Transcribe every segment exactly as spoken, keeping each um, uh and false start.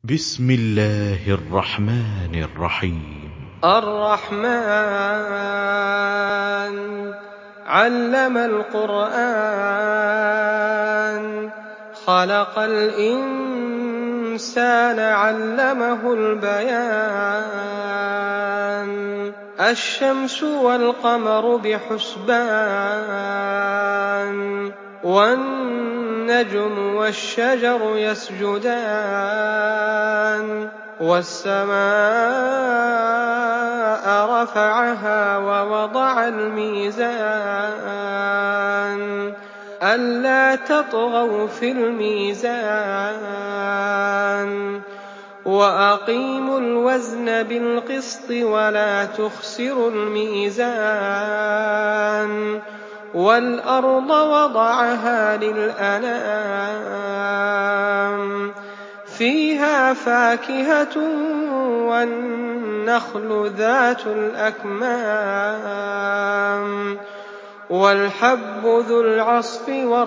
بسم الله الرحمن الرحيم. الرحمن علم القرآن خلق الإنسان علمه البيان الشمس والقمر بحسبان والنجم والشجر يسجدان والسماء رفعها ووضع الميزان ألا تطغوا في الميزان وأقيموا الوزن بالقسط ولا تخسروا الميزان والأرض وضعها للأنام فيها فاكهة والنخل ذات الأكمام والحب ذو العصف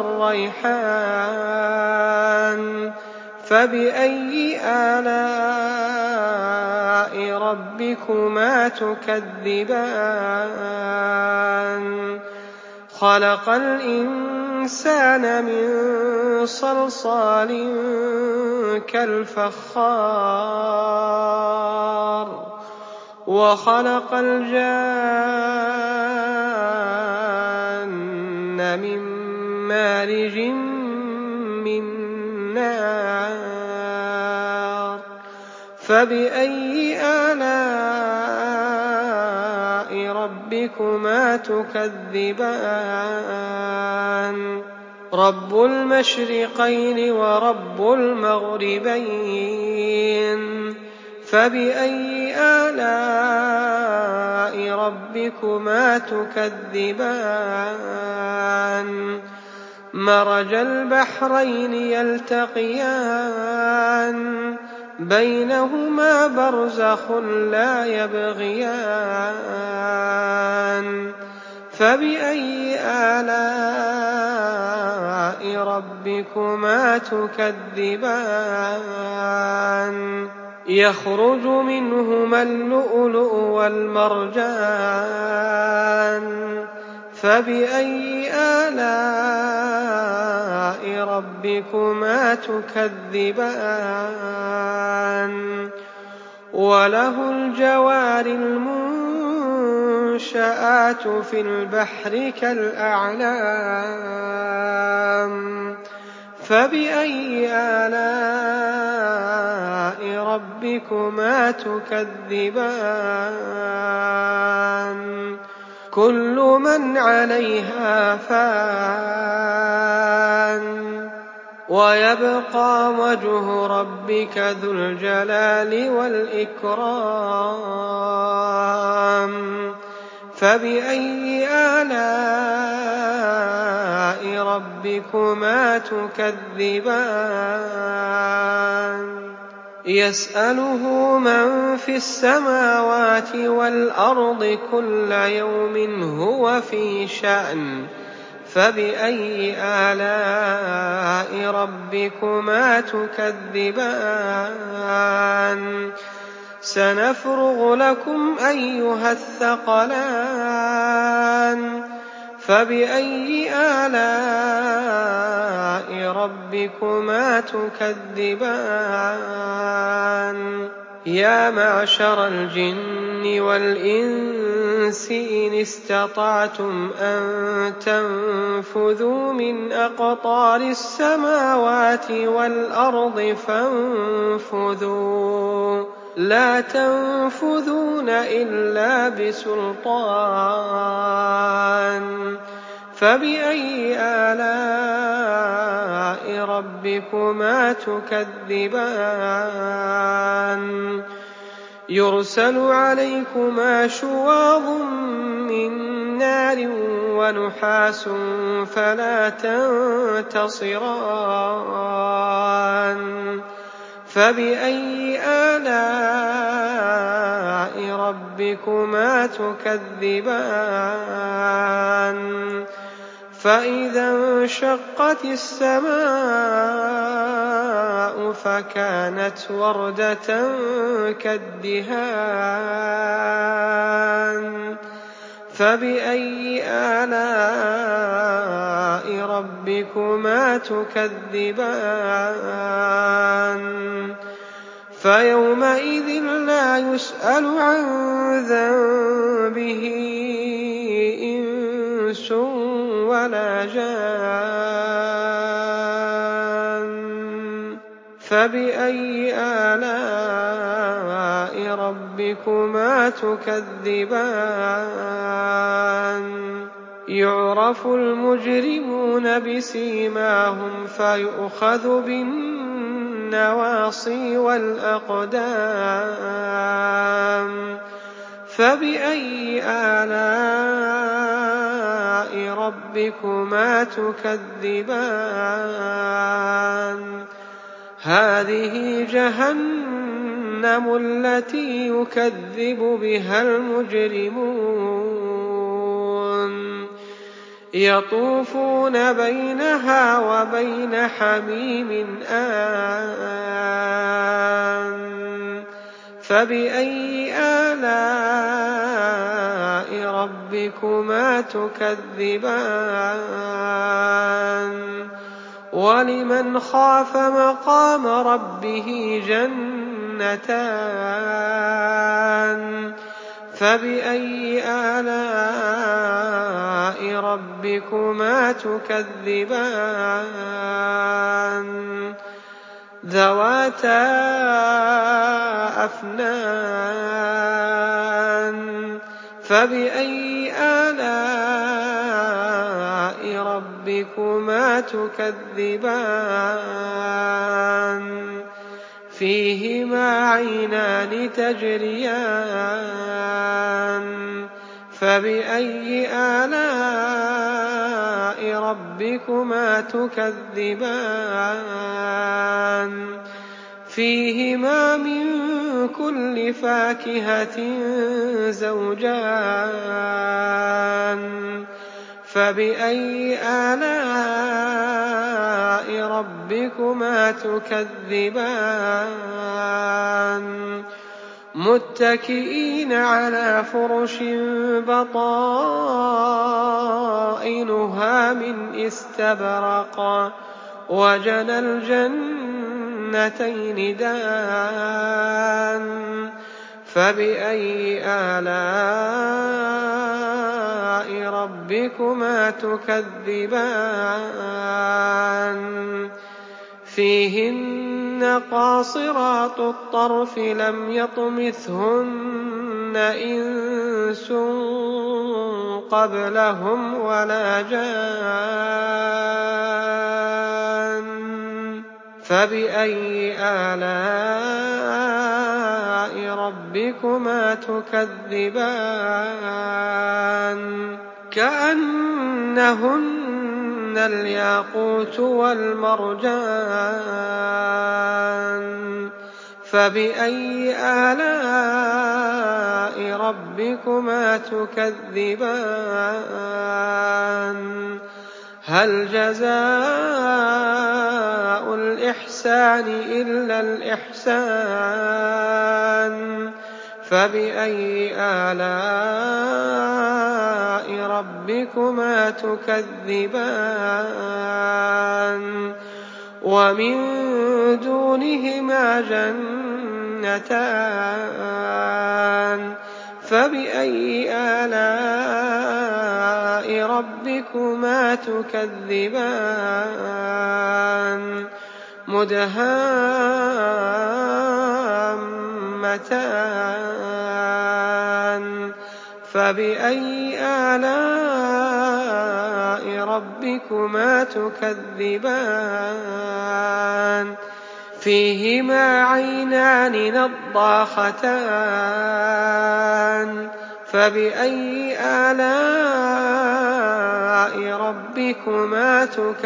والريحان فبأي آلاء ربكما تكذبان خلق الإنسان من صلصال كالفخار وخلق الجان من مارج من نار فبأي آلاء ربكما تكذبان رب المشرقين ورب المغربين فبأي آلاء ربكما تكذبان مرج البحرين يلتقيان بينهما برزخ لا يبغيان فبأي آلاء ربكما تكذبان يخرج منهما اللؤلؤ والمرجان فبأي آلاء ربكما تكذبان وله الجوار المنشآت في البحر كالأعلام فبأي آلاء ربكما تكذبان كل من عليها فان ويبقى وجه ربك ذو الجلال والإكرام فبأي آلاء ربكما تكذبان يسأله من في السماوات والأرض كل يوم هو في شأن فبأي آلاء ربكما تكذبان سنفرغ لكم أيها الثقلان فبأي آلاء ربكما تكذبان يا معشر الجن والإنس إن استطعتم أن تنفذوا من أقطار السماوات والأرض فانفذوا لا تنفذون إلا بسلطان فبأي آلاء ربكما تكذبان يرسل عليكما شواظ من نار ونحاس فلا تنتصران فبأي آلاء ربكما تكذبان فإذا انشقت السماء فكانت وردة كالدهان فبأي آلاء ربكما تكذبان فيومئذ لا يسأل عن ذنبه إنس ولا جان فبأي آلاء ربكما تكذبان يعرف المجرمون بسيماهم فيؤخذ بالنواصي والأقدام فبأي آلاء ربكما تكذبان هذه جهنم التي يكذب بها المجرمون يطوفون بينها وبين حميم آن فبأي آلاء ربكما تكذبان ولمن خاف مقام ربه جنتان فبأي آلاء ربكما تكذبان ذواتا أفنان فبأي آلاء ربكما تكذبان فيهما عينان تجريان فبأي آلاء ربكما تكذبان فيهما من كل فاكهة زوجان فبأي آلاء ربكما تكذبان متكئين على فرش بطائنها من استبرق وجنى الجنتين دان فبأي آلاء ربكما تكذبان فيهن قاصرات الطرف لم يطمثهن إنس قبلهم ولا جان فبأي آلاء ربكما تكذبان كأنهن الياقوت والمرجان فبأي آلاء ربكما تكذبان هل جزاء الإحسان إلا الإحسان فبأي آلاء ربكما تكذبان ومن دونهما جنتان فبأي آلاء ربكما تكذبان مدهامتان فبأي آلاء ربكما تكذبان فيهما عينان نضاختان فبأي آلاء ربكما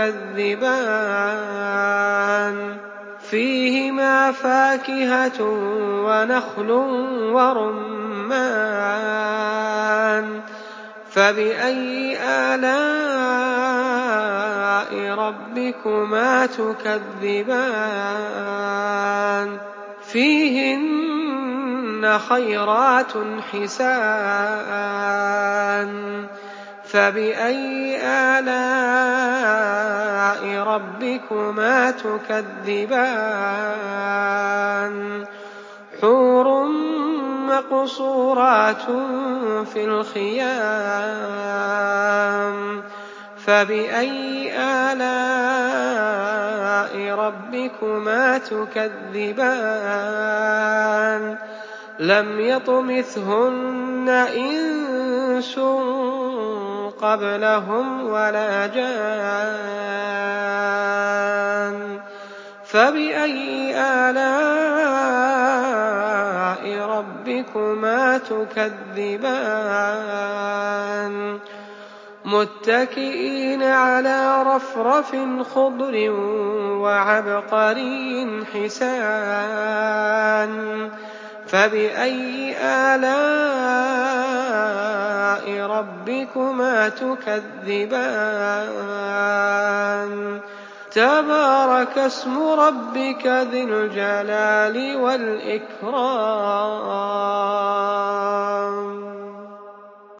تكذبان فيهما فاكهة ونخل ورمان فبأي آلاء ربكما تكذبان فيهن خيرات حسان فبأي آلاء ربكما تكذبان حور مقصورات في الخيام فبأي آلاء ربكما تكذبان لم يطمثهن إنس قبلهم ولا جان فبأي آلاء ربكما تكذبان متكئين على رفرف خضر وعبقري حسان فبأي آلاء ربكما تكذبان تبارك اسم ربك ذي الجلال والإكرام